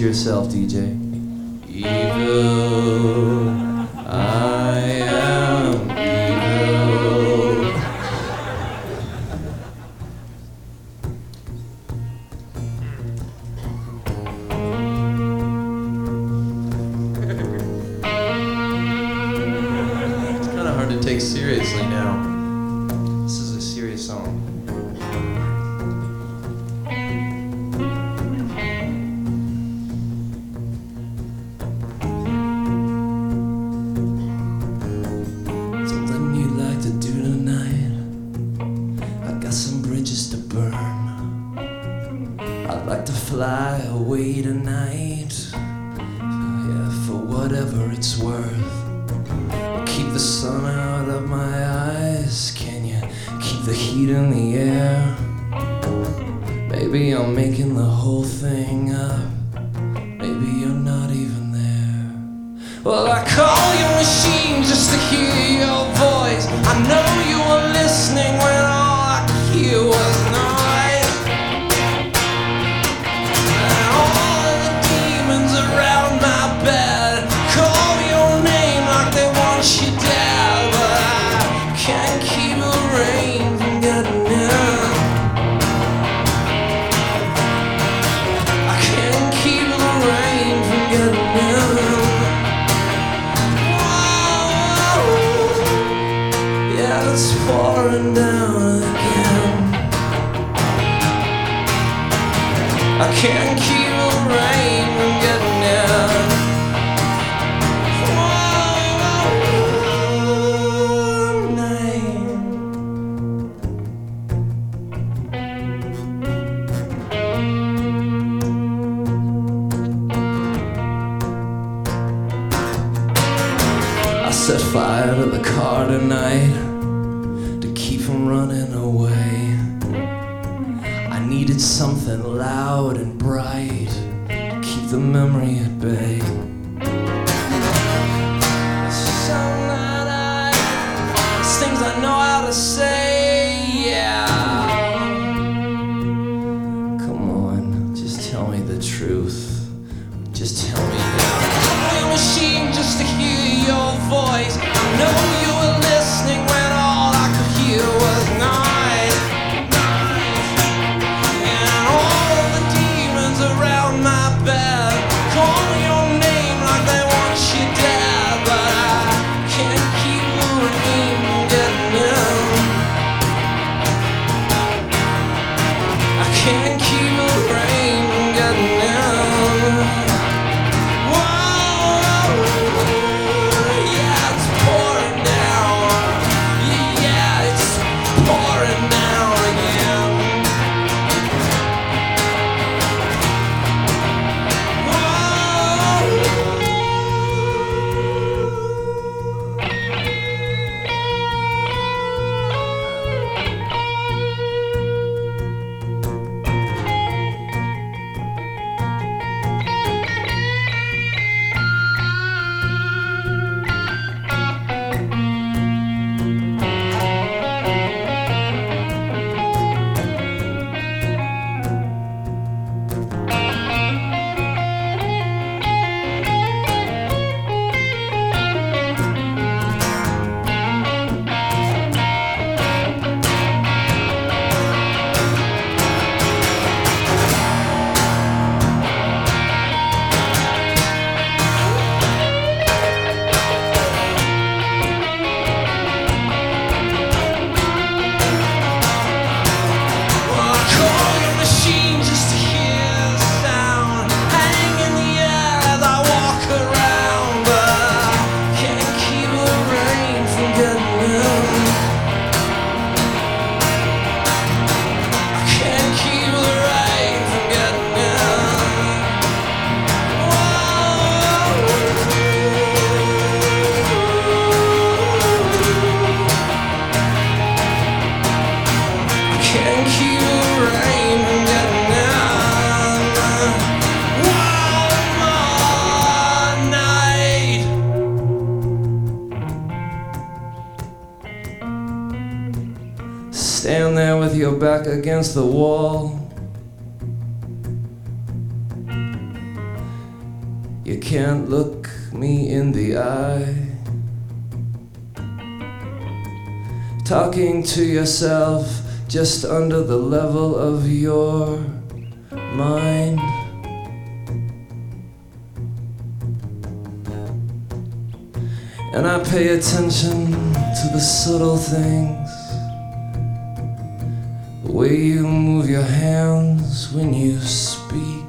yourself, DJ. Evil, I am evil. It's kind of hard to take seriously now. This is a serious song. I'd like to fly away tonight, yeah, for whatever it's worth. Keep the sun out of my eyes, can you keep the heat in the air? Maybe I'm making the whole thing up, maybe you're not even there. Well, I call your machine just to hear your voice. I know you were listening when all I could hear was noise. It's pouring down again. I can't keep the rain from getting in. One night. I set fire to the car tonight, keep from running away. I needed something loud and bright to keep the memory at bay. Some night there's things I know how to say, yeah. Come on, just tell me the truth. Just tell me now. I'm a machine just to hear your voice. I know you were listening when all I could hear was noise. And all the demons around my bed call your name like they want you dead. But I can't keep the rain from getting in. I can't keep the rain from getting in. Stand there with your back against the wall. can't look me in the eye. Talking to yourself just under the level of your mind. And I pay attention to the subtle things, the way you move your hands when you speak.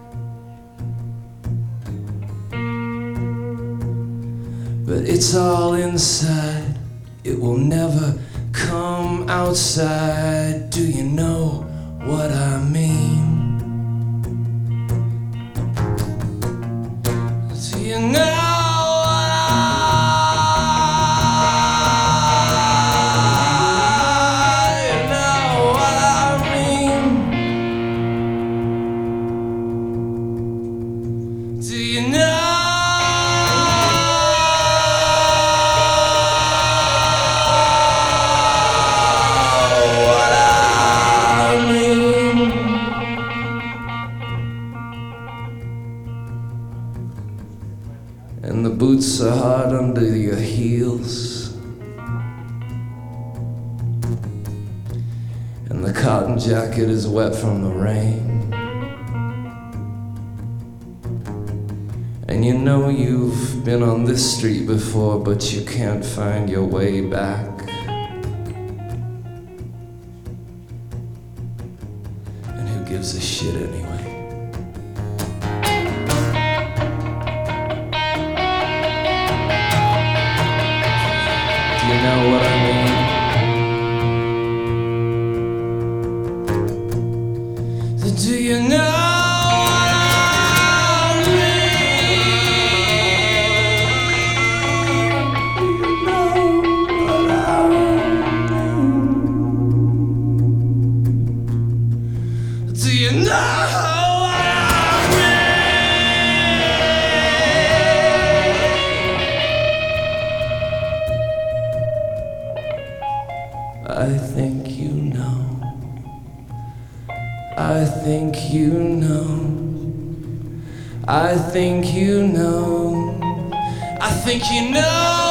But it's all inside, it will never come outside. Do you know what I mean? Do you know? Do you know what I mean? And the boots are hard under your heels, and the cotton jacket is wet from the rain. And you know you've been on this street before, but you can't find your way back. And who gives a shit anyway? Do you know what I mean? Do you know? Do you know what I mean? I think you know. I think you know. I think you know. I think you know.